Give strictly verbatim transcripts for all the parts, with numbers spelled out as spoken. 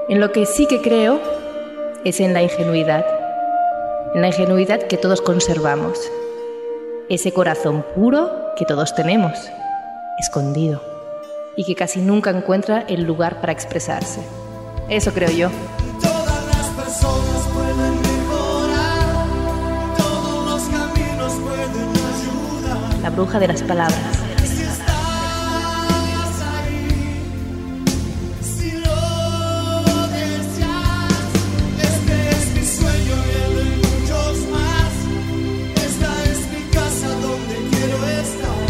En lo que sí que creo es en la ingenuidad, en la ingenuidad que todos conservamos, ese corazón puro que todos tenemos, escondido, y que casi nunca encuentra el lugar para expresarse. Eso creo yo. Todas las personas pueden mejorar, todos los caminos pueden ayudar. La bruja de las palabras. Si estás ahí, si lo deseas, este es mi sueño y el de muchos más. Esta es mi casa donde quiero estar.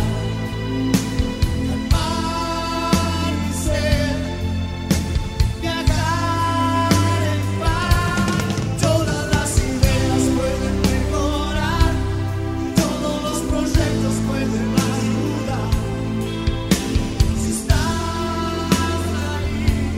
Calmar mi sed, viajar en paz. Todas las ideas pueden mejorar, todos los proyectos pueden ayudar. Si estás ahí,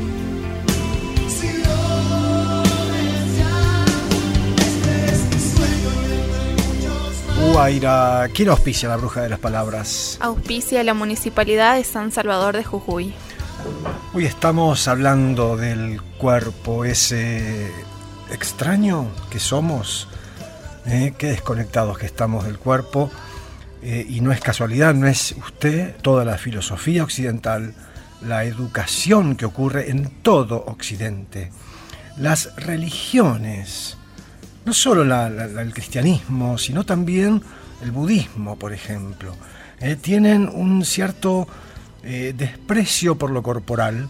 si lo deseas, este es mi sueño y el de muchos más. Guaira, ¿quién auspicia la bruja de las palabras? Auspicia la Municipalidad de San Salvador de Jujuy. Hoy estamos hablando del cuerpo, ese extraño que somos, ¿eh? Qué desconectados que estamos del cuerpo, eh, y no es casualidad, no es usted, toda la filosofía occidental, la educación que ocurre en todo Occidente, las religiones, no solo la- la- la- el cristianismo, sino también el budismo, por ejemplo, eh, tienen un cierto eh, desprecio por lo corporal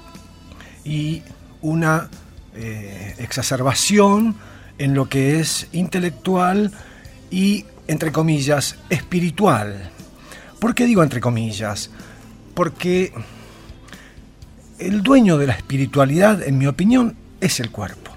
y una eh, exacerbación en lo que es intelectual y, entre comillas, espiritual. ¿Por qué digo entre comillas? Porque el dueño de la espiritualidad, en mi opinión, es el cuerpo.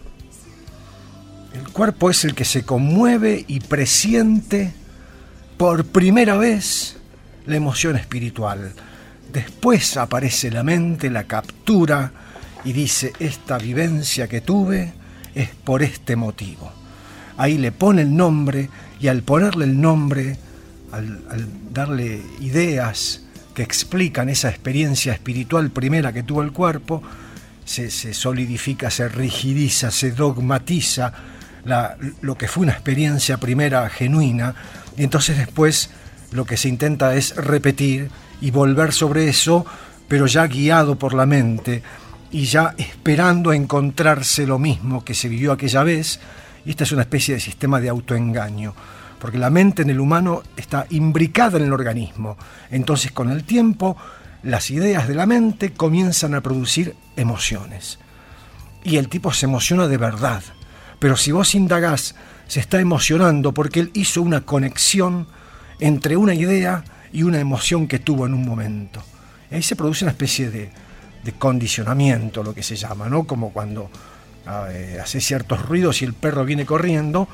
El cuerpo es el que se conmueve y presiente por primera vez la emoción espiritual. Después aparece la mente, la captura y dice: esta vivencia que tuve es por este motivo. Ahí le pone el nombre, y al ponerle el nombre, al, al darle ideas que explican esa experiencia espiritual primera que tuvo el cuerpo, se, se solidifica, se rigidiza, se dogmatiza la, lo que fue una experiencia primera genuina, y entonces después lo que se intenta es repetir y volver sobre eso, pero ya guiado por la mente y ya esperando encontrarse lo mismo que se vivió aquella vez. Y esta es una especie de sistema de autoengaño, porque la mente en el humano está imbricada en el organismo. Entonces, con el tiempo, las ideas de la mente comienzan a producir emociones. Y el tipo se emociona de verdad. Pero si vos indagás, se está emocionando porque él hizo una conexión entre una idea y una emoción que tuvo en un momento. Y ahí se produce una especie de, de condicionamiento, lo que se llama, ¿no? Como cuando eh, hace ciertos ruidos y el perro viene corriendo.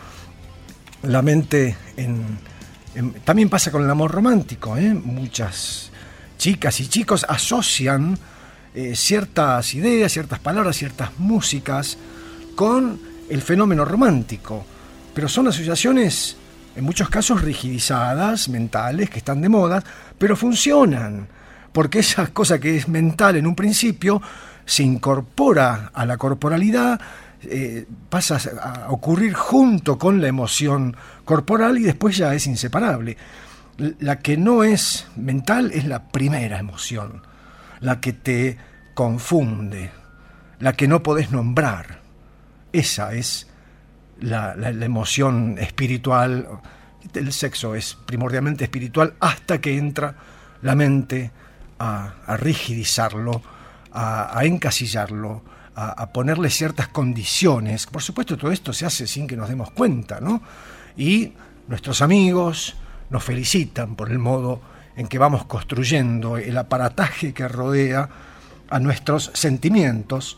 La mente en, en, también pasa con el amor romántico, ¿eh? Muchas chicas y chicos asocian eh, ciertas ideas, ciertas palabras, ciertas músicas con el fenómeno romántico, pero son asociaciones en muchos casos rigidizadas, mentales, que están de moda, pero funcionan, porque esa cosa que es mental en un principio se incorpora a la corporalidad, eh, pasa a ocurrir junto con la emoción corporal y después ya es inseparable. La que no es mental es la primera emoción, la que te confunde, la que no podés nombrar. Esa es la, la, la emoción espiritual. El sexo es primordialmente espiritual hasta que entra la mente a, a rigidizarlo, a, a encasillarlo, a, a ponerle ciertas condiciones. Por supuesto, todo esto se hace sin que nos demos cuenta, ¿no? Y nuestros amigos nos felicitan por el modo en que vamos construyendo el aparataje que rodea a nuestros sentimientos,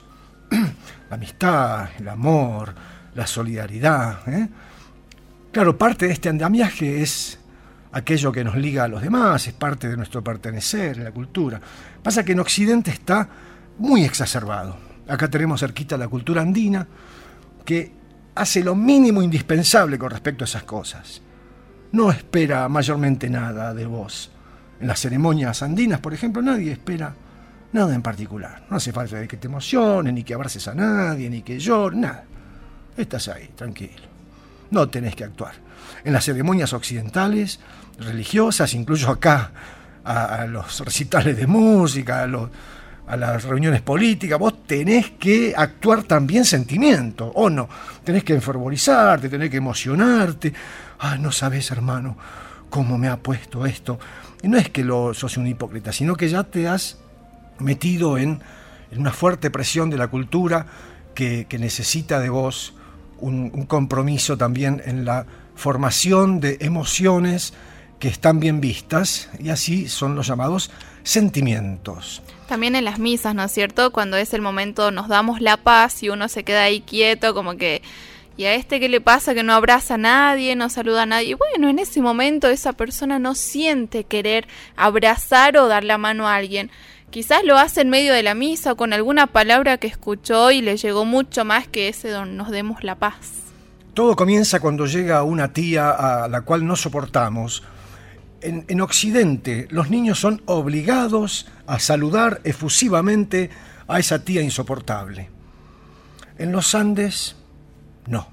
la amistad, el amor, la solidaridad, ¿eh? Claro, parte de este andamiaje es aquello que nos liga a los demás, es parte de nuestro pertenecer en la cultura. Pasa que en Occidente está muy exacerbado. Acá tenemos cerquita la cultura andina, que hace lo mínimo indispensable con respecto a esas cosas. No espera mayormente nada de vos. En las ceremonias andinas, por ejemplo, nadie espera Nada en particular. No hace falta de que te emociones, ni que abraces a nadie, ni que llores, nada. Estás ahí, tranquilo. No tenés que actuar. En las ceremonias occidentales, religiosas, incluso acá, a, a los recitales de música, a, los, a las reuniones políticas, vos tenés que actuar también sentimiento, ¿o no? Tenés que enfervorizarte, tenés que emocionarte. Ah, no sabés, hermano, cómo me ha puesto esto. Y no es que lo, sos un hipócrita, sino que ya te has metido en, en una fuerte presión de la cultura que, que necesita de vos un, un compromiso también en la formación de emociones que están bien vistas, y así son los llamados sentimientos. También en las misas, ¿no es cierto? Cuando es el momento nos damos la paz y uno se queda ahí quieto, como que, ¿y a este qué le pasa? Que no abraza a nadie, no saluda a nadie. Bueno, en ese momento esa persona no siente querer abrazar o dar la mano a alguien. Quizás lo hace en medio de la misa o con alguna palabra que escuchó y le llegó mucho más que ese don nos demos la paz. Todo comienza cuando llega una tía a la cual no soportamos. En, en Occidente, los niños son obligados a saludar efusivamente a esa tía insoportable. En los Andes, no.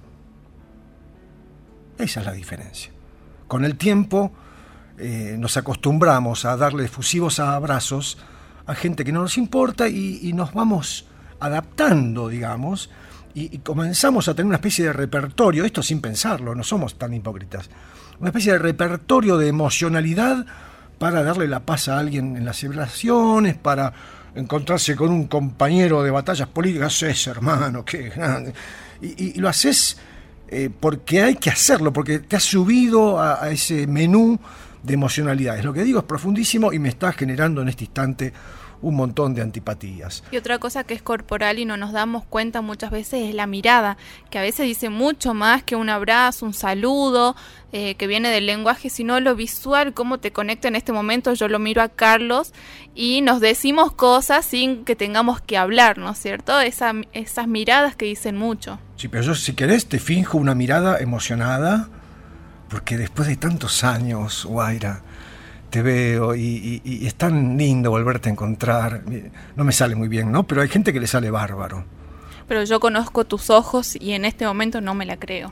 Esa es la diferencia. Con el tiempo, eh, nos acostumbramos a darle efusivos abrazos a gente que no nos importa y, y nos vamos adaptando, digamos, y, y comenzamos a tener una especie de repertorio, esto sin pensarlo, no somos tan hipócritas, una especie de repertorio de emocionalidad para darle la paz a alguien en las celebraciones, para encontrarse con un compañero de batallas políticas. Es, hermano, qué grande. Y, y, y lo haces eh, porque hay que hacerlo, porque te has subido a, a ese menú de emocionalidades. Lo que digo es profundísimo y me está generando en este instante un montón de antipatías. Y otra cosa que es corporal y no nos damos cuenta muchas veces es la mirada, que a veces dice mucho más que un abrazo, un saludo, eh, que viene del lenguaje, sino lo visual, cómo te conecta en este momento. Yo lo miro a Carlos y nos decimos cosas sin que tengamos que hablar, ¿no es cierto? Esa, esas miradas que dicen mucho. Sí, pero yo, si querés, te finjo una mirada emocionada, porque después de tantos años, Guaira, te veo y, y, y es tan lindo volverte a encontrar. No me sale muy bien, ¿no? Pero hay gente que le sale bárbaro. Pero yo conozco tus ojos y en este momento no me la creo.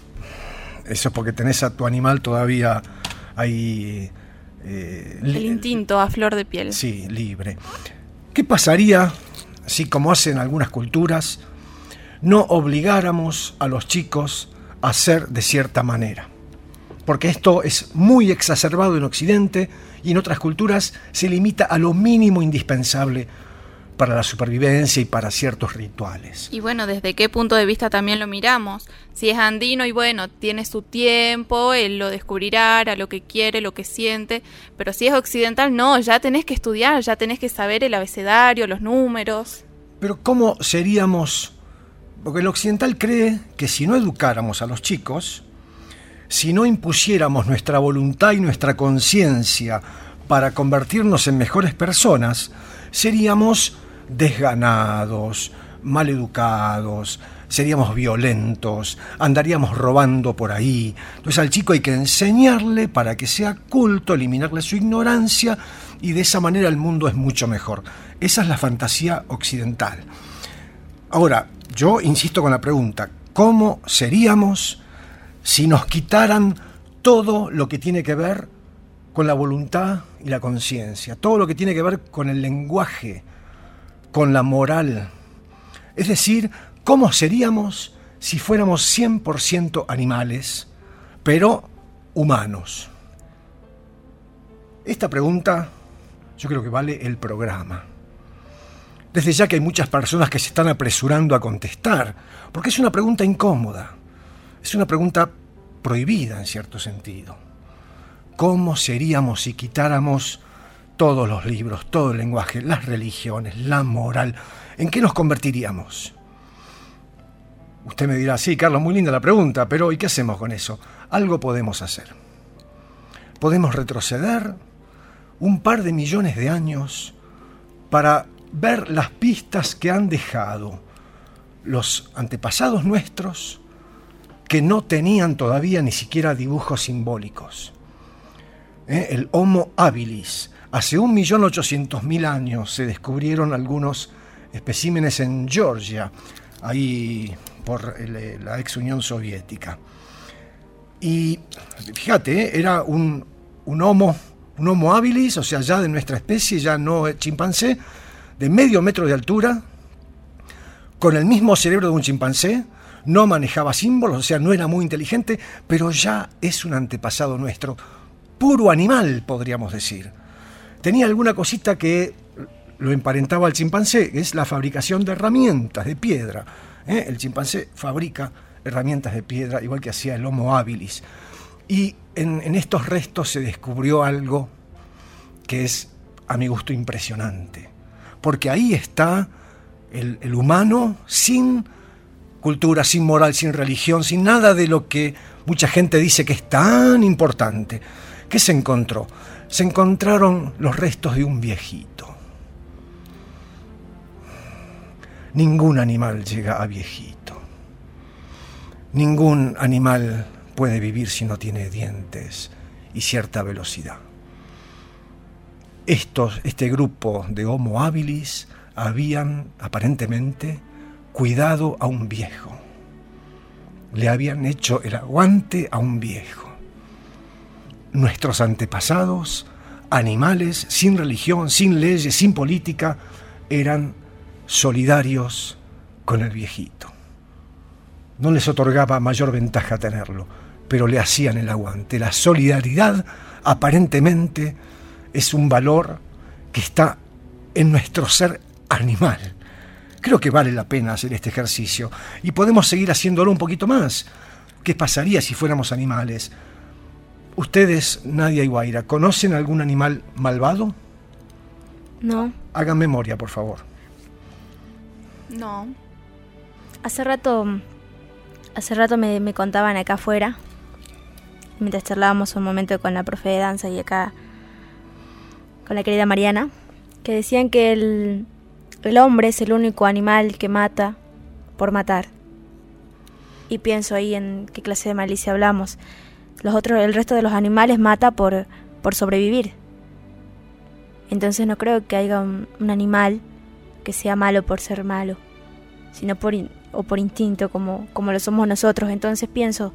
Eso es porque tenés a tu animal todavía ahí... Eh, El instinto a flor de piel. Sí, libre. ¿Qué pasaría si, como hacen algunas culturas, no obligáramos a los chicos a ser de cierta manera? Porque esto es muy exacerbado en Occidente y en otras culturas se limita a lo mínimo indispensable para la supervivencia y para ciertos rituales. Y bueno, ¿desde qué punto de vista también lo miramos? Si es andino y bueno, tiene su tiempo, él lo descubrirá, hará lo que quiere, lo que siente, pero si es occidental, no, ya tenés que estudiar, ya tenés que saber el abecedario, los números. Pero ¿cómo seríamos? Porque el occidental cree que si no educáramos a los chicos, si no impusiéramos nuestra voluntad y nuestra conciencia para convertirnos en mejores personas, seríamos desganados, maleducados, seríamos violentos, andaríamos robando por ahí. Entonces al chico hay que enseñarle para que sea culto, eliminarle su ignorancia, y de esa manera el mundo es mucho mejor. Esa es la fantasía occidental. Ahora, yo insisto con la pregunta, ¿cómo seríamos si nos quitaran todo lo que tiene que ver con la voluntad y la conciencia, todo lo que tiene que ver con el lenguaje, con la moral? Es decir, ¿cómo seríamos si fuéramos cien por ciento animales, pero humanos? Esta pregunta yo creo que vale el programa. Desde ya que hay muchas personas que se están apresurando a contestar, porque es una pregunta incómoda. Es una pregunta prohibida en cierto sentido. ¿Cómo seríamos si quitáramos todos los libros, todo el lenguaje, las religiones, la moral? ¿En qué nos convertiríamos? Usted me dirá, sí, Carlos, muy linda la pregunta, pero ¿y qué hacemos con eso? Algo podemos hacer. Podemos retroceder un par de millones de años para ver las pistas que han dejado los antepasados nuestros, que no tenían todavía ni siquiera dibujos simbólicos. ¿Eh? El Homo habilis Hace un millón ochocientos mil años se descubrieron algunos especímenes en Georgia, ahí por el, la ex Unión Soviética. Y fíjate, ¿eh? era un, un, homo, un homo habilis, o sea, ya de nuestra especie, ya no chimpancé, de medio metro de altura, con el mismo cerebro de un chimpancé, no manejaba símbolos, o sea, no era muy inteligente, pero ya es un antepasado nuestro, puro animal, podríamos decir. Tenía alguna cosita que lo emparentaba al chimpancé, que es la fabricación de herramientas de piedra. ¿eh? El chimpancé fabrica herramientas de piedra, igual que hacía el Homo habilis. Y en, en estos restos se descubrió algo que es, a mi gusto, impresionante. Porque ahí está el, el humano sin cultura, sin moral, sin religión, sin nada de lo que mucha gente dice que es tan importante. ¿Qué se encontró? Se encontraron los restos de un viejito. Ningún animal llega a viejito. Ningún animal puede vivir si no tiene dientes y cierta velocidad. Estos, este grupo de Homo habilis habían aparentemente cuidado a un viejo. Le habían hecho el aguante a un viejo. Nuestros antepasados, animales sin religión, sin leyes, sin política, eran solidarios con el viejito. No les otorgaba mayor ventaja tenerlo, pero le hacían el aguante. La solidaridad aparentemente es un valor que está en nuestro ser animal. Creo que vale la pena hacer este ejercicio y podemos seguir haciéndolo un poquito más. ¿Qué pasaría si fuéramos animales? Ustedes, Nadia y Guaira, ¿conocen algún animal malvado? No. Hagan memoria, por favor. No. Hace rato, hace rato me, me contaban acá afuera, mientras charlábamos un momento con la profe de danza y acá con la querida Mariana, que decían que el, el hombre es el único animal que mata por matar. Y pienso ahí en qué clase de malicia hablamos. Los otros, el resto de los animales mata por, por sobrevivir. Entonces no creo que haya un, un animal que sea malo por ser malo, sino por in, o por instinto como, como lo somos nosotros. Entonces pienso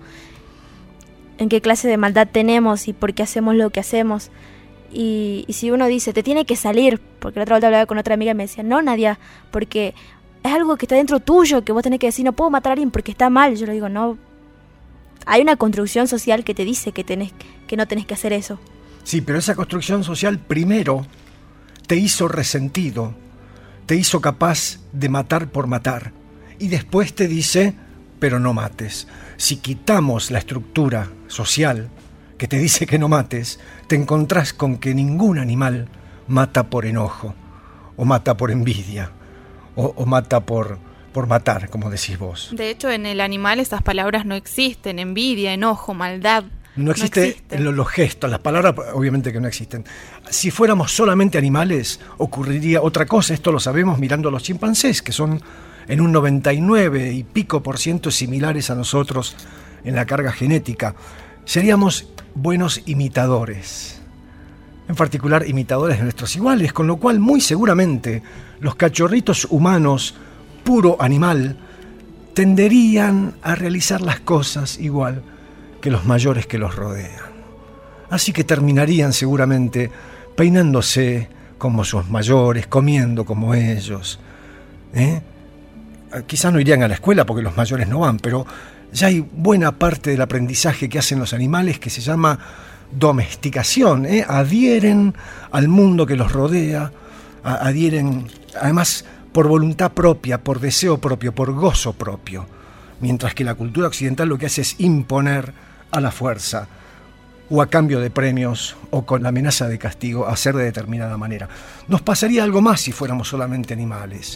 en qué clase de maldad tenemos y por qué hacemos lo que hacemos. Y, y si uno dice, te tiene que salir, porque la otra vez hablaba con otra amiga y me decía, no, Nadia, porque es algo que está dentro tuyo, que vos tenés que decir, no puedo matar a alguien porque está mal. Yo le digo, no, hay una construcción social que te dice que, tenés, que no tenés que hacer eso. Sí, pero esa construcción social primero te hizo resentido, te hizo capaz de matar por matar, y después te dice, pero no mates. Si quitamos la estructura social que te dice que no mates, te encontrás con que ningún animal mata por enojo, o mata por envidia, o, o mata por, por matar, como decís vos. De hecho, en el animal esas palabras no existen, envidia, enojo, maldad. No existe, no existe. en los, los gestos, las palabras obviamente que no existen. Si fuéramos solamente animales, ocurriría otra cosa. Esto lo sabemos mirando a los chimpancés, que son en un noventa y nueve y pico por ciento similares a nosotros en la carga genética. Seríamos buenos imitadores, en particular imitadores de nuestros iguales, con lo cual muy seguramente los cachorritos humanos, puro animal, tenderían a realizar las cosas igual que los mayores que los rodean. Así que terminarían seguramente peinándose como sus mayores, comiendo como ellos. ¿Eh? Quizás no irían a la escuela porque los mayores no van, pero ya hay buena parte del aprendizaje que hacen los animales que se llama domesticación. ¿eh? Adhieren al mundo que los rodea, adhieren además por voluntad propia, por deseo propio, por gozo propio. Mientras que la cultura occidental lo que hace es imponer a la fuerza o a cambio de premios o con la amenaza de castigo hacer de determinada manera. Nos pasaría algo más si fuéramos solamente animales.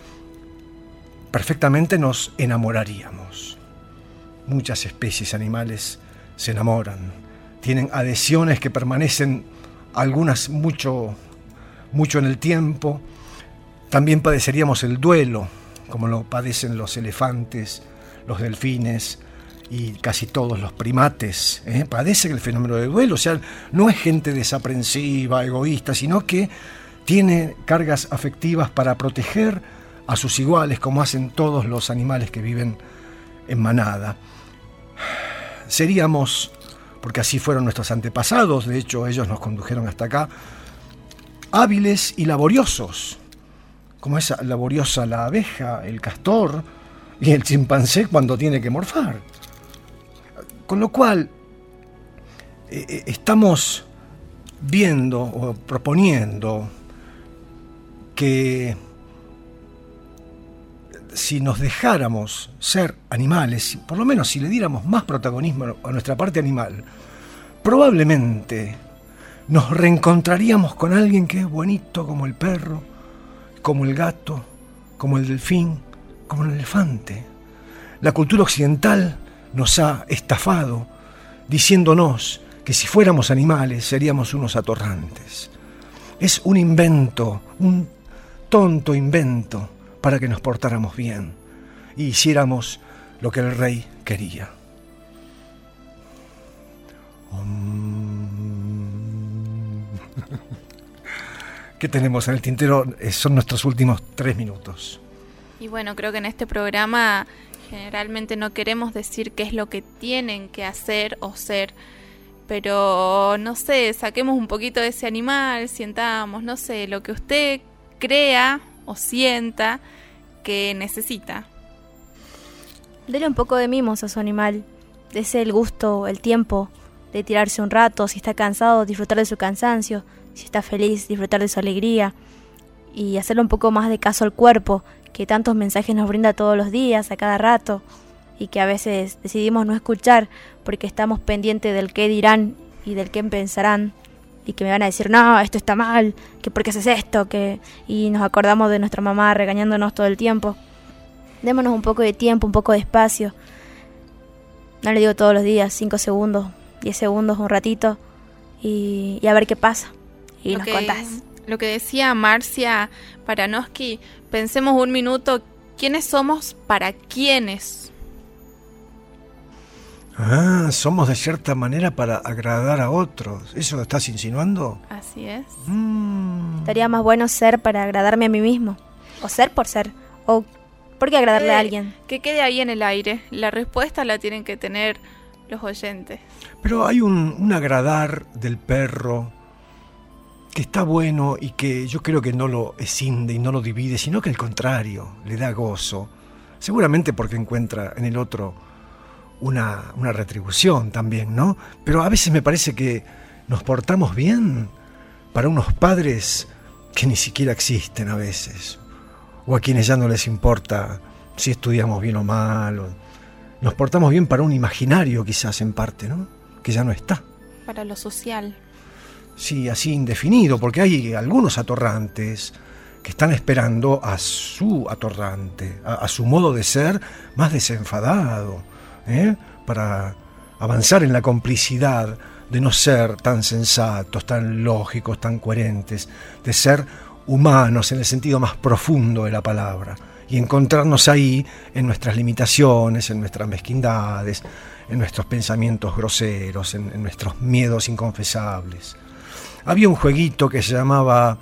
Perfectamente nos enamoraríamos. Muchas especies animales se enamoran, tienen adhesiones que permanecen, algunas mucho, mucho en el tiempo. También padeceríamos el duelo, como lo padecen los elefantes, los delfines y casi todos los primates ¿eh? padecen el fenómeno del duelo. O sea, no es gente desaprensiva, egoísta, sino que tiene cargas afectivas para proteger a sus iguales, como hacen todos los animales que viven en manada. Seríamos, porque así fueron nuestros antepasados, de hecho ellos nos condujeron hasta acá, hábiles y laboriosos, como es laboriosa la abeja, el castor y el chimpancé cuando tiene que morfar. Con lo cual, eh, estamos viendo o proponiendo que si nos dejáramos ser animales, por lo menos si le diéramos más protagonismo a nuestra parte animal, probablemente nos reencontraríamos con alguien que es bonito como el perro, como el gato, como el delfín, como el elefante. La cultura occidental nos ha estafado diciéndonos que si fuéramos animales seríamos unos atorrantes. Es un invento, un tonto invento para que nos portáramos bien y hiciéramos lo que el rey quería. ¿Qué tenemos en el tintero? Son nuestros últimos tres minutos. Y bueno, creo que en este programa generalmente no queremos decir qué es lo que tienen que hacer o ser, pero no sé, saquemos un poquito de ese animal, sientamos, no sé, lo que usted crea o sienta que necesita. Dele un poco de mimos a su animal, dese el gusto, el tiempo de tirarse un rato, si está cansado, disfrutar de su cansancio, si está feliz, disfrutar de su alegría, y hacerle un poco más de caso al cuerpo, que tantos mensajes nos brinda todos los días, a cada rato, y que a veces decidimos no escuchar porque estamos pendientes del qué dirán y del qué pensarán, y que me van a decir, no, esto está mal, que por qué haces esto, que y nos acordamos de nuestra mamá regañándonos todo el tiempo. Démonos un poco de tiempo, un poco de espacio. No le digo todos los días, cinco segundos, diez segundos, un ratito, y, y a ver qué pasa. Y lo nos que, contás. Lo que decía Marcia Baranowski, pensemos un minuto, ¿quiénes somos para quiénes? Ah, somos de cierta manera para agradar a otros. ¿Eso lo estás insinuando? Así es. Mm. Estaría más bueno ser para agradarme a mí mismo, o ser por ser, o por qué agradarle Quede- a alguien. Que quede ahí en el aire. La respuesta la tienen que tener los oyentes. Pero hay un, un agradar del perro que está bueno y que yo creo que no lo escinde y no lo divide, sino que al contrario, le da gozo. Seguramente porque encuentra en el otro una, una retribución también, ¿no? Pero a veces me parece que nos portamos bien para unos padres que ni siquiera existen a veces, o a quienes ya no les importa si estudiamos bien o mal, o nos portamos bien para un imaginario quizás en parte, ¿no? Que ya no está. Para lo social. Sí, así indefinido, porque hay algunos atorrantes que están esperando a su atorrante, a, a su modo de ser más desenfadado, ¿eh? Para avanzar en la complicidad de no ser tan sensatos, tan lógicos, tan coherentes, de ser humanos en el sentido más profundo de la palabra, y encontrarnos ahí en nuestras limitaciones, en nuestras mezquindades, en nuestros pensamientos groseros, en, en nuestros miedos inconfesables. Había un jueguito que se llamaba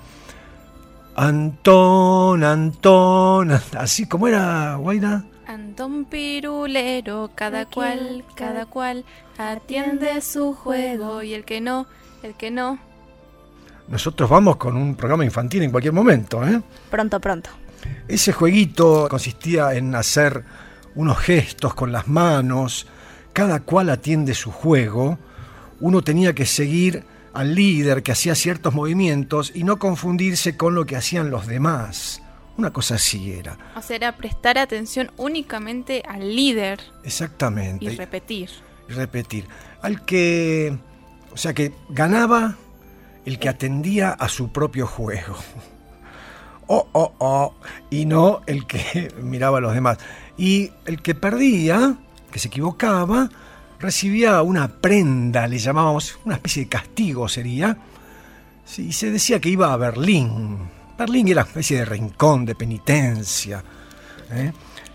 Antón, Antón, así como era, Guaira. Antón Pirulero, cada cual, cada cual atiende su juego, y el que no, el que no. Nosotros vamos con un programa infantil en cualquier momento, ¿eh? Pronto, pronto. Ese jueguito consistía en hacer unos gestos con las manos, cada cual atiende su juego, uno tenía que seguir al líder que hacía ciertos movimientos y no confundirse con lo que hacían los demás. Una cosa así era. O sea, era prestar atención únicamente al líder Exactamente. y repetir. Y repetir. Al que, o sea, que ganaba el que atendía a su propio juego. Oh, oh, oh. Y no el que miraba a los demás. Y el que perdía, que se equivocaba, recibía una prenda, le llamábamos, una especie de castigo sería. Sí, y se decía que iba a Berlín. Berlín era una especie de rincón, de penitencia, ¿eh?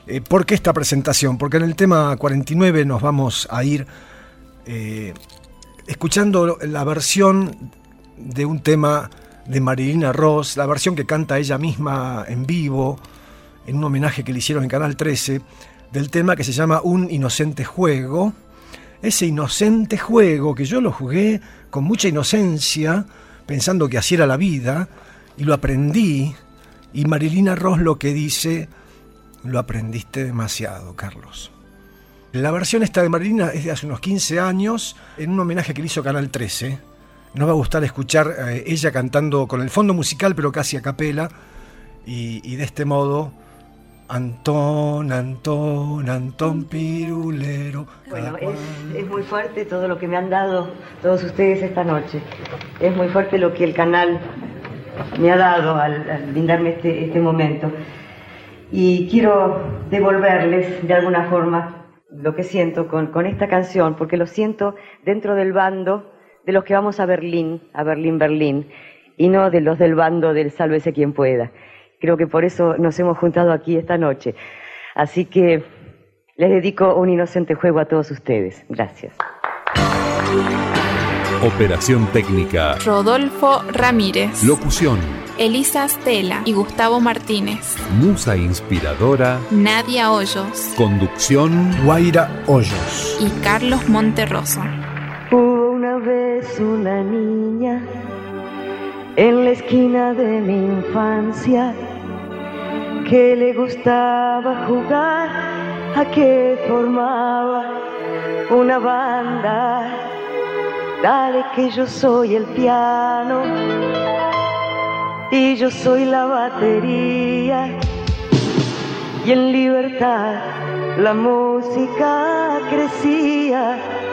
Eh, ¿Por qué esta presentación? Porque en el tema cuarenta y nueve nos vamos a ir eh, escuchando la versión de un tema de Marilina Ross, la versión que canta ella misma en vivo, en un homenaje que le hicieron en Canal trece, del tema que se llama Un inocente juego. Ese inocente juego que yo lo jugué con mucha inocencia, pensando que así era la vida, y lo aprendí. Y Marilina Ross lo que dice: lo aprendiste demasiado, Carlos. La versión esta de Marilina es de hace unos quince años, en un homenaje que le hizo Canal trece. Nos va a gustar escuchar eh, ella cantando con el fondo musical, pero casi a capela. Y, y de este modo, Antón, Antón, Antón Pirulero. Bueno, es, es muy fuerte todo lo que me han dado todos ustedes esta noche. Es muy fuerte lo que el canal me ha dado al, al brindarme este, este momento. Y quiero devolverles de alguna forma lo que siento con, con esta canción, porque lo siento dentro del bando de los que vamos a Berlín, a Berlín, Berlín, y no de los del bando del sálvese quien pueda. Creo que por eso nos hemos juntado aquí esta noche. Así que les dedico un inocente juego a todos ustedes. Gracias. Operación técnica: Rodolfo Ramírez. locución: Elisa Stella y Gustavo Martínez. musa inspiradora: Nadia Hoyos. conducción: Guaira Hoyos. Y Carlos Monterroso. Hubo una vez una niña en la esquina de mi infancia que le gustaba jugar a que formaba una banda. Dale que yo soy el piano y yo soy la batería, y en libertad la música crecía.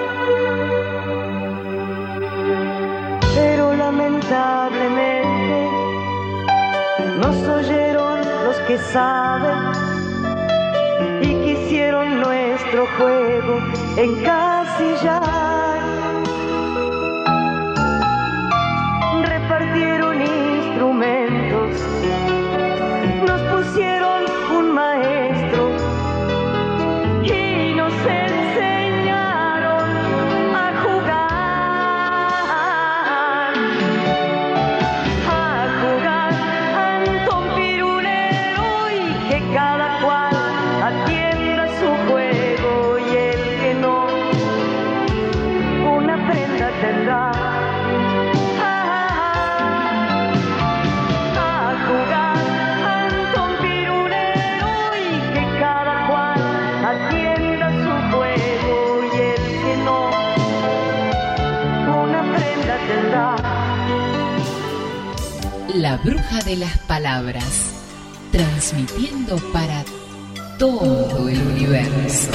Pero lamentablemente nos oyeron los que saben y quisieron nuestro juego encasillar. Repartieron instrumentos, nos pusieron un maestro y nos enseñaron a jugar, a jugar Antón Pirulero, y que cada cual atienda su juego, y el que no, una prenda tendrá. La bruja de las palabras, transmitiendo para todo el universo.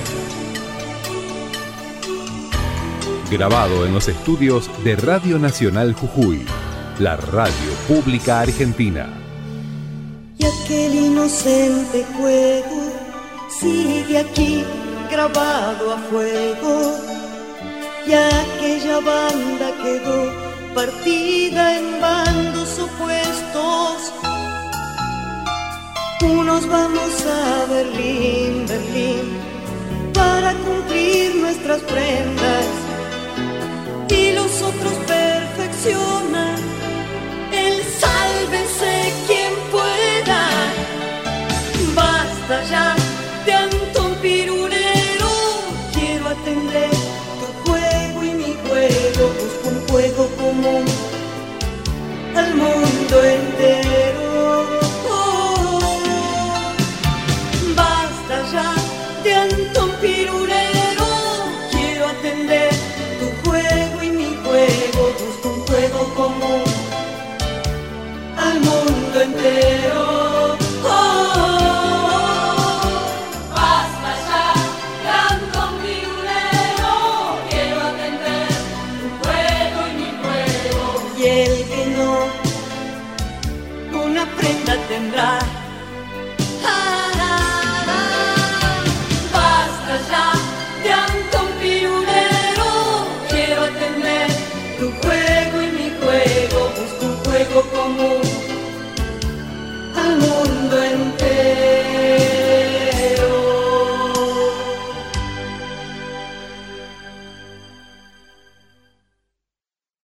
Grabado en los estudios de Radio Nacional Jujuy, la radio pública argentina. Y aquel inocente juego sigue aquí grabado a fuego, y aquella banda quedó partida en bandos opuestos. Unos vamos a Berlín, Berlín, para cumplir nuestras prendas, y los otros perfeccionan el sálvese quien pueda. Basta ya de Antón Pirulero, quiero atender tu juego y mi juego, busco un juego común al mundo entero. Oh, basta ya de Antón Pirulero, quiero atender tu juego y mi juego, busco un juego común al mundo entero. Tendrá